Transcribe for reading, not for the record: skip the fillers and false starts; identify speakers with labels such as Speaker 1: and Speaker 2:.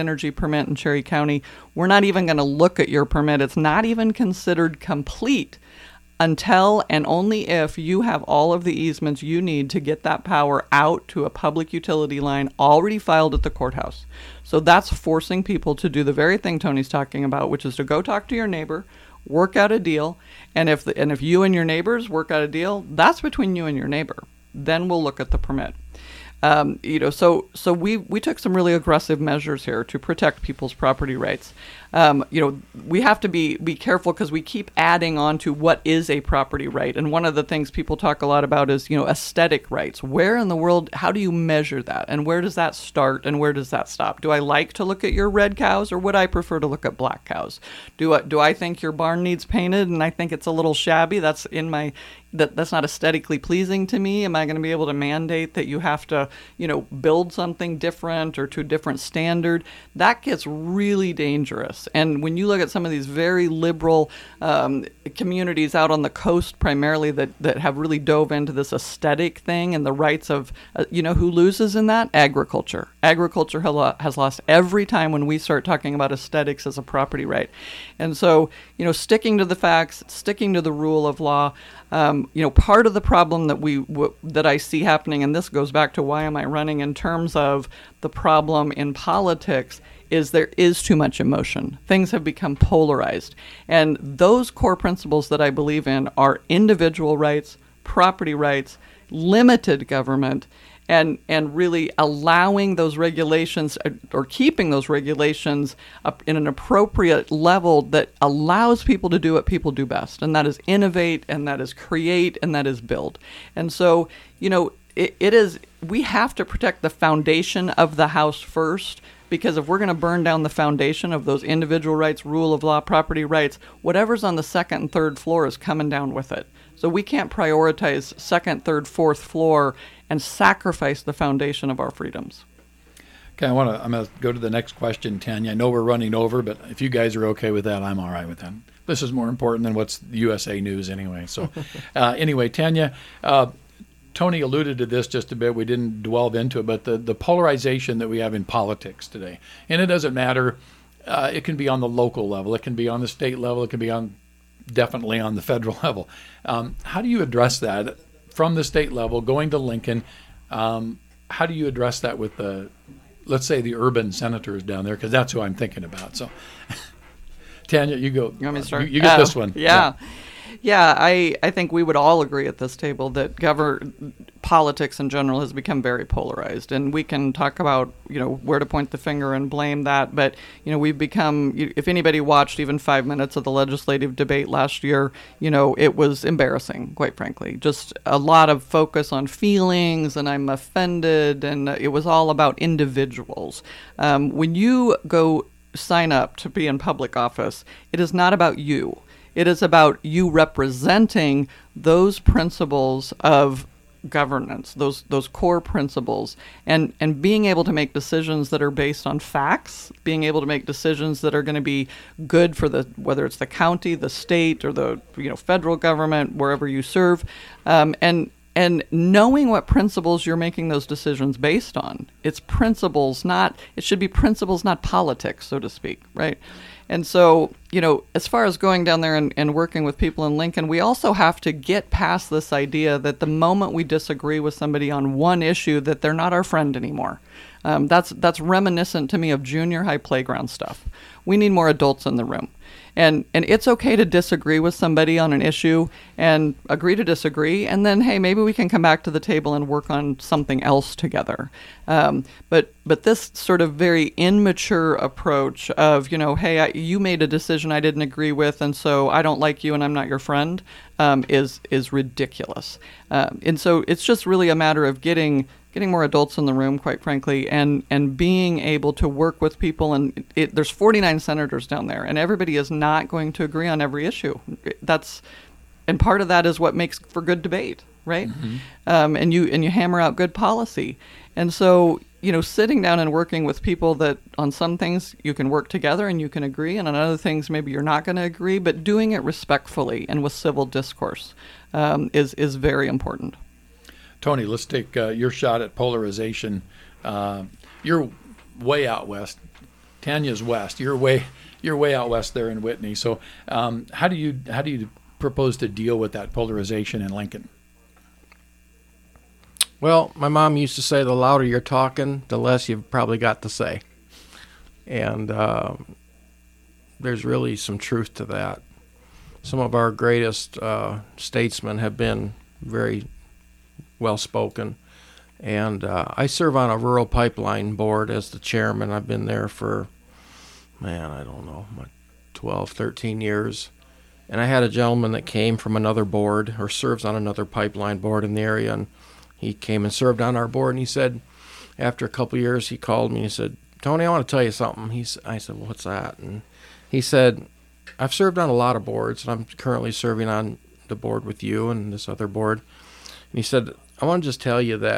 Speaker 1: energy permit in Cherry County, we're not even going to look at your permit. It's not even considered complete until and only if you have all of the easements you need to get that power out to a public utility line already filed at the courthouse. So that's forcing people to do the very thing Tony's talking about, which is to go talk to your neighbor, work out a deal, and if you and your neighbors work out a deal, that's between you and your neighbor. Then we'll look at the permit. So we took some really aggressive measures here to protect people's property rights. We have to be careful because we keep adding on to what is a property right. And one of the things people talk a lot about is, aesthetic rights. Where in the world, how do you measure that? And where does that start and where does that stop? Do I like to look at your red cows or would I prefer to look at black cows? Do I think your barn needs painted and I think it's a little shabby? That's not aesthetically pleasing to me. Am I going to be able to mandate that you have to, build something different or to a different standard? That gets really dangerous. And when you look at some of these very liberal communities out on the coast primarily that have really dove into this aesthetic thing and the rights of, who loses in that? Agriculture. Agriculture has lost every time when we start talking about aesthetics as a property right. And so, sticking to the facts, sticking to the rule of law, part of the problem that I see happening, and this goes back to why am I running in terms of the problem in politics, is there is too much emotion. Things have become polarized. And those core principles that I believe in are individual rights, property rights, limited government, and really allowing those regulations or keeping those regulations up in an appropriate level that allows people to do what people do best, and that is innovate, and that is create, and that is build. And so, we have to protect the foundation of the house first, because if we're going to burn down the foundation of those individual rights, rule of law, property rights, whatever's on the second and third floor is coming down with it. So we can't prioritize second, third, fourth floor and sacrifice the foundation of our freedoms.
Speaker 2: Okay, I'm going to go to the next question, Tanya. I know we're running over, but if you guys are okay with that, I'm all right with that. This is more important than what's the USA News anyway. So anyway, Tanya, Tony alluded to this just a bit. We didn't delve into it, but the polarization that we have in politics today. And it doesn't matter. It can be on the local level. It can be on the state level. It can be definitely on the federal level. How do you address that from the state level, going to Lincoln? How do you address that with let's say the urban senators down there? Because that's who I'm thinking about. So, Tanya, you go.
Speaker 1: You want me to start?
Speaker 2: You get this one.
Speaker 1: Yeah. Yeah, I think we would all agree at this table that politics in general has become very polarized, and we can talk about where to point the finger and blame that. But we've become. If anybody watched even 5 minutes of the legislative debate last year, it was embarrassing, quite frankly. Just a lot of focus on feelings, and I'm offended, and it was all about individuals. When you go sign up to be in public office, it is not about you. It is about you representing those principles of governance, those core principles, and being able to make decisions that are based on facts, being able to make decisions that are going to be good for whether it's the county, the state, or the federal government, wherever you serve, and knowing what principles you're making those decisions based on. It should be principles, not politics, so to speak, right? And so, as far as going down there and working with people in Lincoln, we also have to get past this idea that the moment we disagree with somebody on one issue, that they're not our friend anymore. That's reminiscent to me of junior high playground stuff. We need more adults in the room. And it's okay to disagree with somebody on an issue and agree to disagree, and then, hey, maybe we can come back to the table and work on something else together. But this sort of very immature approach of, hey, you made a decision I didn't agree with, and so I don't like you and I'm not your friend, is ridiculous. And so it's just really a matter of getting more adults in the room, quite frankly, and being able to work with people. And there's 49 senators down there, and everybody is not going to agree on every issue. And part of that is what makes for good debate, right? Mm-hmm. And you hammer out good policy. And so, sitting down and working with people that on some things you can work together and you can agree, and on other things maybe you're not going to agree, but doing it respectfully and with civil discourse is very important.
Speaker 2: Tony, let's take your shot at polarization. You're way out west, Tanya's west. You're way out west there in Whitney. So how do you propose to deal with that polarization in Lincoln?
Speaker 3: Well, my mom used to say the louder you're talking, the less you've probably got to say. And there's really some truth to that. Some of our greatest statesmen have been very well-spoken. And I serve on a rural pipeline board as the chairman. I've been there for, I don't know, 12, 13 years. And I had a gentleman that came from another board or serves on another pipeline board in the area, and he came and served on our board, and he said, after a couple of years, he called me and he said, "Tony, I want to tell you something." I said, "Well, what's that?" And he said, "I've served on a lot of boards, and I'm currently serving on the board with you and this other board." And he said, "I want to just tell you that